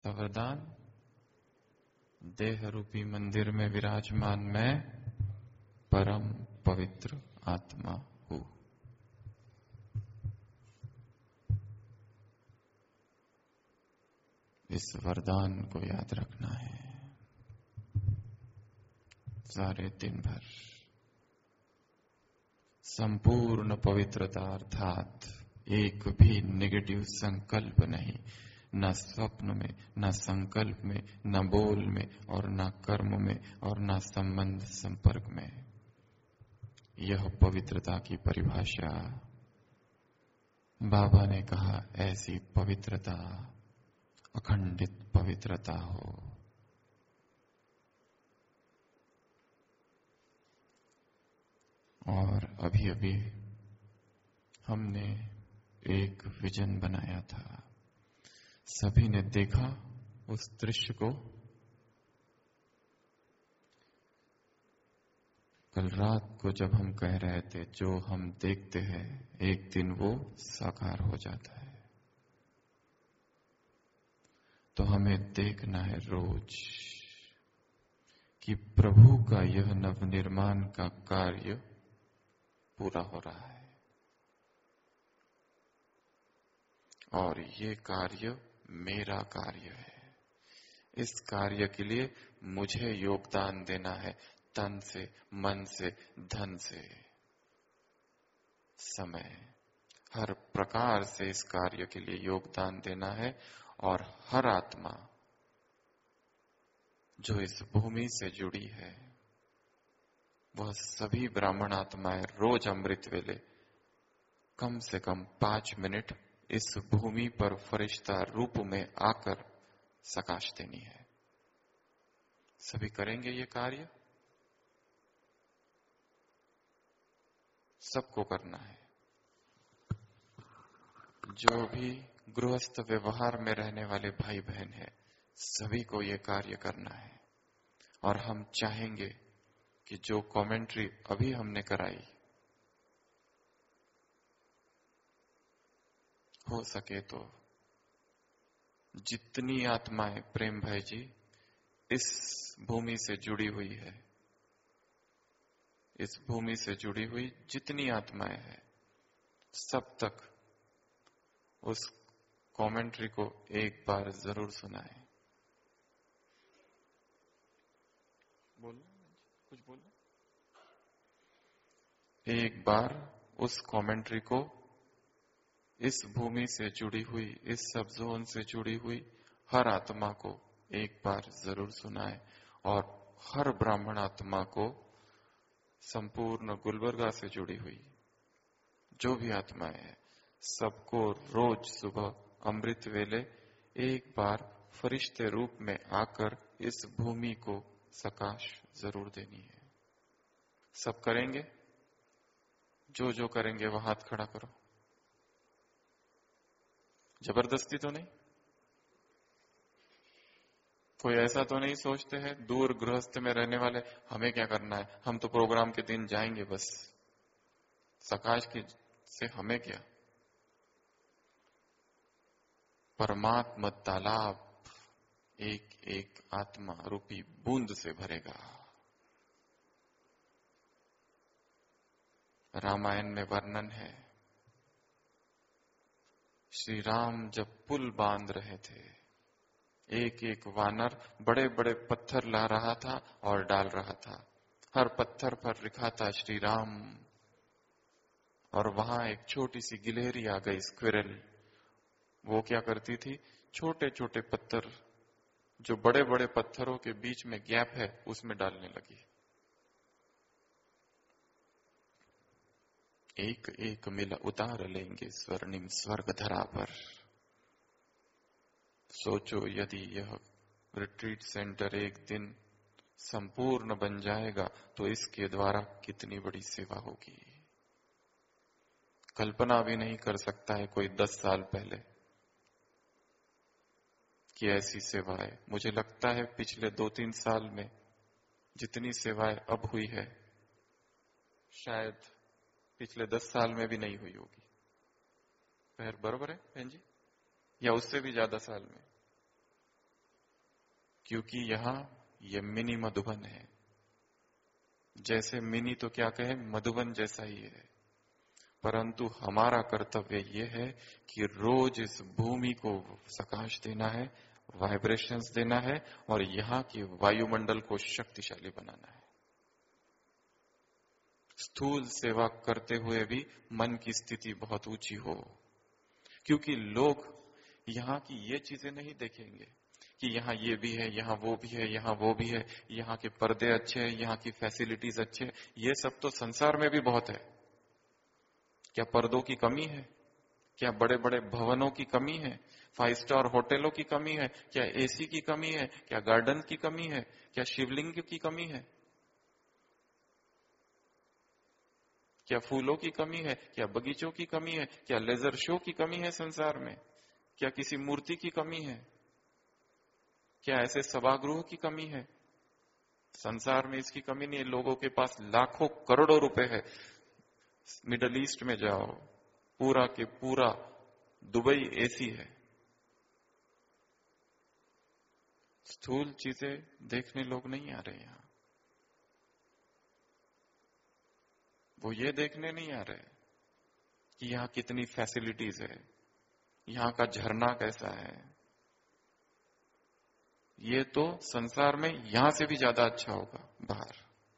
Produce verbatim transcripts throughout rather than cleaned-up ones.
वरदान, देह रूपी मंदिर में विराजमान मैं परम पवित्र आत्मा हूं। इस वरदान को याद रखना है सारे दिन भर। संपूर्ण पवित्रता अर्थात एक भी नेगेटिव संकल्प नहीं, न स्वप्न में, न संकल्प में, न बोल में, और न कर्म में, और न संबंध संपर्क में। यह पवित्रता की परिभाषा। बाबा ने कहा ऐसी पवित्रता, अखंडित पवित्रता हो। और अभी अभी हमने एक विजन बनाया था, सभी ने देखा उस दृश्य को। कल रात को जब हम कह रहे थे जो हम देखते हैं एक दिन वो साकार हो जाता है, तो हमें देखना है रोज कि प्रभु का यह नवनिर्माण का कार्य पूरा हो रहा है, और ये कार्य मेरा कार्य है। इस कार्य के लिए मुझे योगदान देना है, तन से, मन से, धन से, समय, हर प्रकार से इस कार्य के लिए योगदान देना है। और हर आत्मा जो इस भूमि से जुड़ी है, वह सभी ब्राह्मण आत्माएं रोज अमृत वेले कम से कम पांच मिनट इस भूमि पर फरिश्ता रूप में आकर सकाश देनी है। सभी करेंगे ये कार्य, सबको करना है। जो भी गृहस्थ व्यवहार में रहने वाले भाई बहन है, सभी को ये कार्य करना है। और हम चाहेंगे कि जो कमेंट्री अभी हमने कराई, हो सके तो जितनी आत्माएं प्रेम भाई जी इस भूमि से जुड़ी हुई है, इस भूमि से जुड़ी हुई जितनी आत्माएं हैं, सब तक उस कमेंट्री को एक बार जरूर सुनाएं। बोलो कुछ बोलो। एक बार उस कमेंट्री को इस भूमि से जुड़ी हुई, इस सब जोन से जुड़ी हुई हर आत्मा को एक बार जरूर सुनाएं। और हर ब्राह्मण आत्मा को, संपूर्ण गुलबर्गा से जुड़ी हुई जो भी आत्माएं हैं, सबको रोज सुबह अमृत वेले एक बार फरिश्ते रूप में आकर इस भूमि को सकाश जरूर देनी है। सब करेंगे? जो जो करेंगे वो हाथ खड़ा करो। जबरदस्ती तो नहीं? कोई ऐसा तो नहीं सोचते हैं दूर गृहस्थ में रहने वाले हमें क्या करना है, हम तो प्रोग्राम के दिन जाएंगे बस, सकाश की से हमें क्या। परमात्मा तालाब एक एक आत्मा रूपी बूंद से भरेगा। रामायण में वर्णन है, श्री राम जब पुल बांध रहे थे, एक एक वानर बड़े बड़े पत्थर ला रहा था और डाल रहा था। हर पत्थर पर लिखा था श्री राम। और वहां एक छोटी सी गिलहरी आ गई, स्क्विरल। वो क्या करती थी, छोटे छोटे पत्थर जो बड़े बड़े पत्थरों के बीच में गैप है उसमें डालने लगी। एक एक मिल उतार लेंगे स्वर्णिम स्वर्ग धरा पर। सोचो यदि यह रिट्रीट सेंटर एक दिन संपूर्ण बन जाएगा तो इसके द्वारा कितनी बड़ी सेवा होगी। कल्पना भी नहीं कर सकता है कोई दस साल पहले कि ऐसी सेवाएं। मुझे लगता है पिछले दो तीन साल में जितनी सेवाएं अब हुई है, शायद पिछले दस साल में भी नहीं हुई होगी। खैर बरोबर है बहन जी, या उससे भी ज्यादा साल में। क्योंकि यहां ये मिनी मधुबन है। जैसे मिनी तो क्या कहे, मधुबन जैसा ही है, परंतु हमारा कर्तव्य ये है कि रोज इस भूमि को प्रकाश देना है, वाइब्रेशंस देना है और यहाँ की वायुमंडल को शक्तिशाली बनाना है। स्थूल सेवा करते हुए भी मन की स्थिति बहुत ऊंची हो, क्योंकि लोग यहाँ की ये चीजें नहीं देखेंगे कि यहाँ ये भी है, यहाँ वो भी है, यहाँ वो भी है, यहाँ के पर्दे अच्छे हैं, यहाँ की फैसिलिटीज अच्छे हैं। ये सब तो संसार में भी बहुत है। क्या पर्दों की कमी है? क्या बड़े बड़े भवनों की कमी है? फाइव स्टार होटलों की कमी है? क्या एसी की कमी है? क्या गार्डन की कमी है? क्या शिवलिंग की कमी है? क्या फूलों की कमी है? क्या बगीचों की कमी है? क्या लेजर शो की कमी है संसार में? क्या किसी मूर्ति की कमी है? क्या ऐसे सभागृह की कमी है? संसार में इसकी कमी नहीं है। लोगों के पास लाखों करोड़ों रुपए है। मिडल ईस्ट में जाओ, पूरा के पूरा दुबई एसी है। स्थूल चीजें देखने लोग नहीं आ रहे यहां। वो ये देखने नहीं आ रहे कि यहां कितनी फैसिलिटीज है, यहां का झरना कैसा है। ये तो संसार में यहां से भी ज्यादा अच्छा होगा बाहर,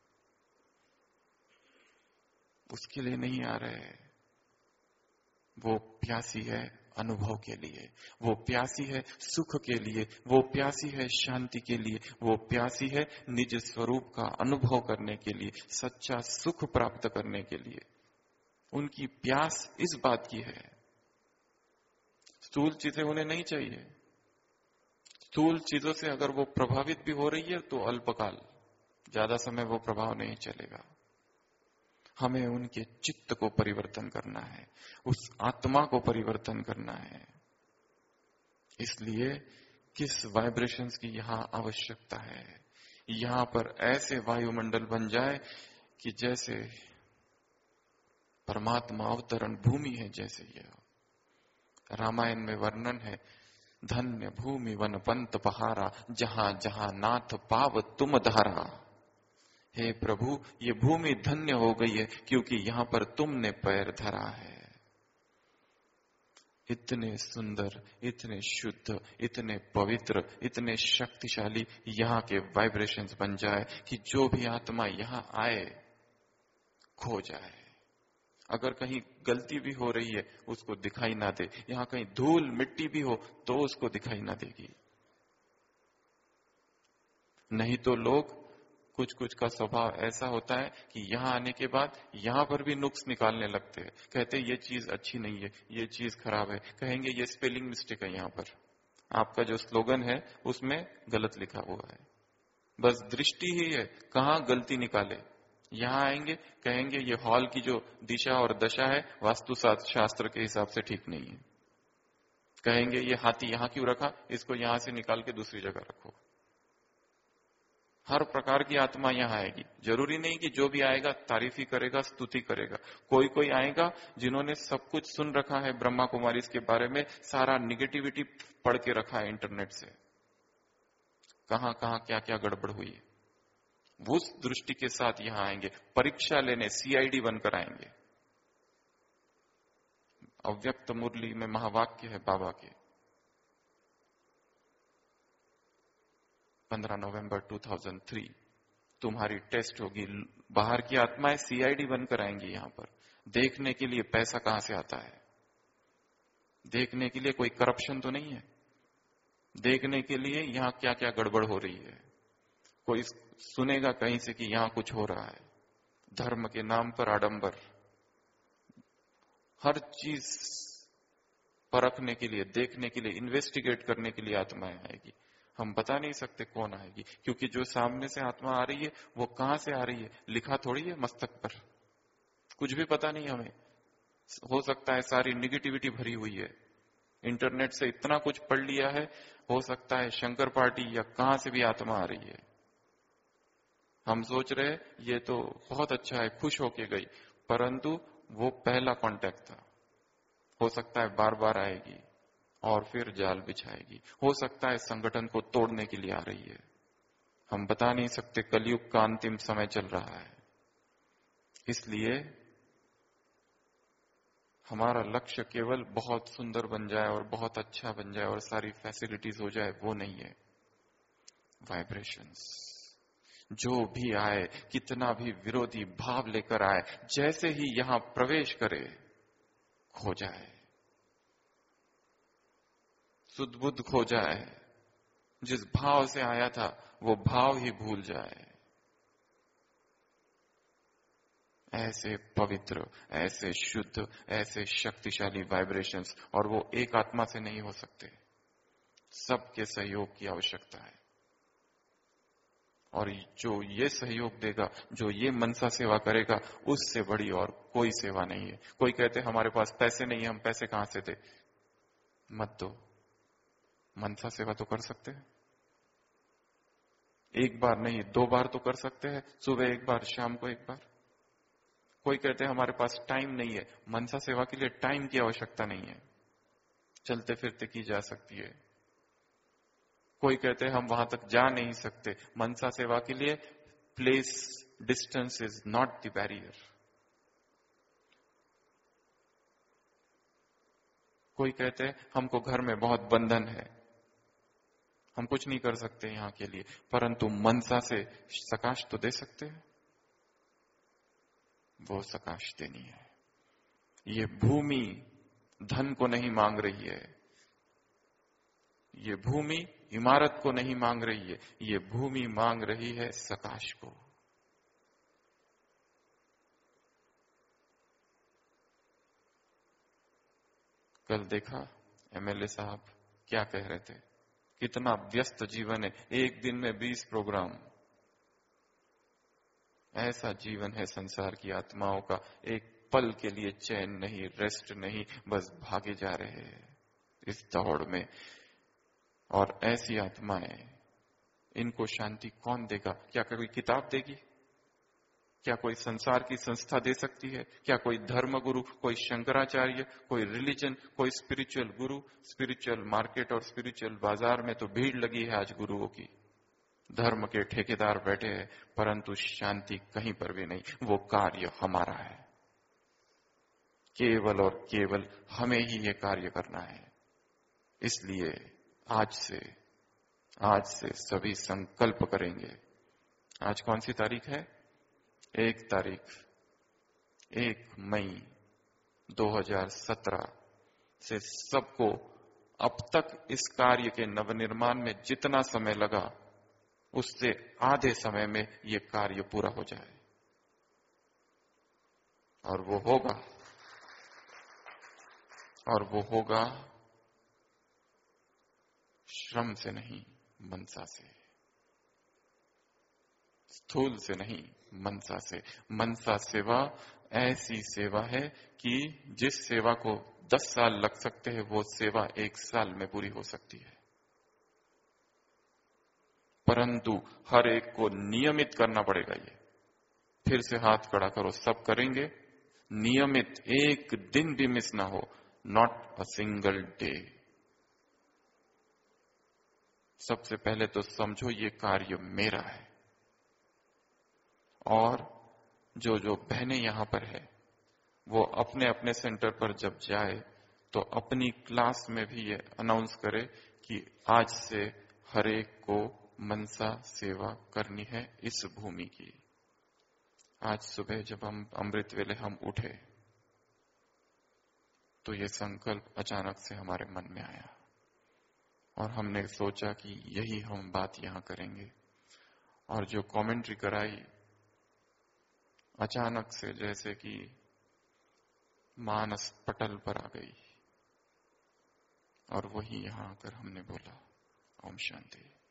उसके लिए नहीं आ रहे। वो प्यासी है अनुभव के लिए, वो प्यासी है सुख के लिए, वो प्यासी है शांति के लिए, वो प्यासी है निज स्वरूप का अनुभव करने के लिए, सच्चा सुख प्राप्त करने के लिए। उनकी प्यास इस बात की है। स्थूल चीजें उन्हें नहीं चाहिए। स्थूल चीजों से अगर वो प्रभावित भी हो रही है तो अल्पकाल, ज्यादा समय वो प्रभाव नहीं चलेगा। हमें उनके चित्त को परिवर्तन करना है, उस आत्मा को परिवर्तन करना है। इसलिए किस वाइब्रेशंस की यहां आवश्यकता है। यहां पर ऐसे वायुमंडल बन जाए कि जैसे परमात्मा अवतरण भूमि है, जैसे यह रामायण में वर्णन है, धन्य भूमि वन पंत पहारा, जहां जहां नाथ पाव तुम धारा। हे प्रभु, ये भूमि धन्य हो गई है क्योंकि यहां पर तुमने पैर धरा है। इतने सुंदर, इतने शुद्ध, इतने पवित्र, इतने शक्तिशाली यहाँ के वाइब्रेशंस बन जाए कि जो भी आत्मा यहाँ आए खो जाए। अगर कहीं गलती भी हो रही है उसको दिखाई ना दे, यहाँ कहीं धूल मिट्टी भी हो तो उसको दिखाई ना देगी। नहीं तो लोग, कुछ कुछ का स्वभाव ऐसा होता है कि यहाँ आने के बाद यहाँ पर भी नुक्स निकालने लगते हैं। कहते हैं ये चीज अच्छी नहीं है, ये चीज खराब है। कहेंगे ये स्पेलिंग मिस्टेक है, यहाँ पर आपका जो स्लोगन है उसमें गलत लिखा हुआ है। बस दृष्टि ही है, कहाँ गलती निकाले। यहाँ आएंगे कहेंगे ये हॉल की जो दिशा और दशा है वास्तु शास्त्र के हिसाब से ठीक नहीं है। कहेंगे ये हाथी यहाँ क्यों रखा, इसको यहाँ से निकाल के दूसरी जगह रखो। हर प्रकार की आत्मा यहाँ आएगी। जरूरी नहीं कि जो भी आएगा तारीफ ही करेगा, स्तुति करेगा। कोई कोई आएगा जिन्होंने सब कुछ सुन रखा है ब्रह्मा कुमारी के बारे में, सारा निगेटिविटी पढ़ के रखा है इंटरनेट से, कहां कहां क्या क्या गड़बड़ हुई है। वो उस दृष्टि के साथ यहाँ आएंगे, परीक्षा लेने सीआईडी बनकर आएंगे। अव्यक्त मुरली में महावाक्य है बाबा के, पंद्रह नवंबर दो हज़ार तीन, तुम्हारी टेस्ट होगी। बाहर की आत्माएं सीआईडी बनकर आएंगी यहाँ पर, देखने के लिए पैसा कहां से आता है, देखने के लिए कोई करप्शन तो नहीं है, देखने के लिए यहाँ क्या क्या गड़बड़ हो रही है। कोई सुनेगा कहीं से कि यहाँ कुछ हो रहा है, धर्म के नाम पर आडंबर। हर चीज परखने के लिए, देखने के लिए, इन्वेस्टिगेट करने के लिए आत्माएं आएगी। हम बता नहीं सकते कौन आएगी, क्योंकि जो सामने से आत्मा आ रही है वो कहां से आ रही है लिखा थोड़ी है मस्तक पर, कुछ भी पता नहीं हमें। हो सकता है सारी निगेटिविटी भरी हुई है, इंटरनेट से इतना कुछ पढ़ लिया है, हो सकता है शंकर पार्टी या कहां से भी आत्मा आ रही है। हम सोच रहे ये तो बहुत अच्छा है, खुश होके गई, परंतु वो पहला कांटेक्ट था। हो सकता है बार बार आएगी और फिर जाल बिछाएगी। हो सकता है संगठन को तोड़ने के लिए आ रही है, हम बता नहीं सकते। कलयुग का अंतिम समय चल रहा है, इसलिए हमारा लक्ष्य केवल बहुत सुंदर बन जाए और बहुत अच्छा बन जाए और सारी फैसिलिटीज हो जाए, वो नहीं है। वाइब्रेशंस जो भी आए, कितना भी विरोधी भाव लेकर आए, जैसे ही यहां प्रवेश करे खो जाए, सुध बुद्ध खो जाए, जिस भाव से आया था वो भाव ही भूल जाए। ऐसे पवित्र, ऐसे शुद्ध, ऐसे शक्तिशाली वाइब्रेशंस, और वो एक आत्मा से नहीं हो सकते, सबके सहयोग की आवश्यकता है। और जो ये सहयोग देगा, जो ये मनसा सेवा करेगा, उससे बड़ी और कोई सेवा नहीं है। कोई कहते हमारे पास पैसे नहीं है, हम पैसे कहां से दे? मत दो, मनसा सेवा तो कर सकते हैं। एक बार नहीं, दो बार तो कर सकते हैं, सुबह एक बार, शाम को एक बार। कोई कहते हैं हमारे पास टाइम नहीं है, मनसा सेवा के लिए टाइम की आवश्यकता नहीं है, चलते फिरते की जा सकती है। कोई कहते हैं हम वहां तक जा नहीं सकते, मनसा सेवा के लिए place, distance is not the barrier. कोई कहते हैं हमको घर में बहुत बंधन है, हम कुछ नहीं कर सकते यहां के लिए, परंतु मनसा से सकाश तो दे सकते हैं। वो सकाश देनी है। ये भूमि धन को नहीं मांग रही है, ये भूमि इमारत को नहीं मांग रही है, ये भूमि मांग रही है सकाश को। कल देखा एमएलए साहब क्या कह रहे थे, कितना व्यस्त जीवन है, एक दिन में बीस प्रोग्राम। ऐसा जीवन है संसार की आत्माओं का, एक पल के लिए चैन नहीं, रेस्ट नहीं, बस भागे जा रहे हैं इस दौड़ में। और ऐसी आत्माएं, इनको शांति कौन देगा? क्या कोई किताब देगी? क्या कोई संसार की संस्था दे सकती है? क्या कोई धर्म गुरु, कोई शंकराचार्य, कोई रिलीजन, कोई स्पिरिचुअल गुरु? स्पिरिचुअल मार्केट और स्पिरिचुअल बाजार में तो भीड़ लगी है आज गुरुओं की, धर्म के ठेकेदार बैठे हैं, परंतु शांति कहीं पर भी नहीं। वो कार्य हमारा है, केवल और केवल हमें ही ये कार्य करना है। इसलिए आज से आज से सभी संकल्प करेंगे। आज कौन सी तारीख है? एक तारीख, एक मई दो हज़ार सत्रह से सबको अब तक इस कार्य के नवनिर्माण में जितना समय लगा, उससे आधे समय में ये कार्य पूरा हो जाए। और वो होगा, और वो होगा श्रम से नहीं, मनसा से, स्थूल से नहीं, मनसा से। मनसा सेवा ऐसी सेवा है कि जिस सेवा को दस साल लग सकते हैं, वो सेवा एक साल में पूरी हो सकती है। परंतु हर एक को नियमित करना पड़ेगा। ये फिर से हाथ खड़ा करो, सब करेंगे नियमित, एक दिन भी मिस ना हो, नॉट अ सिंगल डे। सबसे पहले तो समझो ये कार्य मेरा है। और जो जो बहनें यहां पर है, वो अपने अपने सेंटर पर जब जाए तो अपनी क्लास में भी ये अनाउंस करे कि आज से हर एक को मनसा सेवा करनी है इस भूमि की। आज सुबह जब हम अमृत वेले हम उठे तो ये संकल्प अचानक से हमारे मन में आया और हमने सोचा कि यही हम बात यहां करेंगे। और जो कमेंट्री कराई, अचानक से जैसे कि मानस पटल पर आ गई, और वही यहां आकर हमने बोला ओम शांति।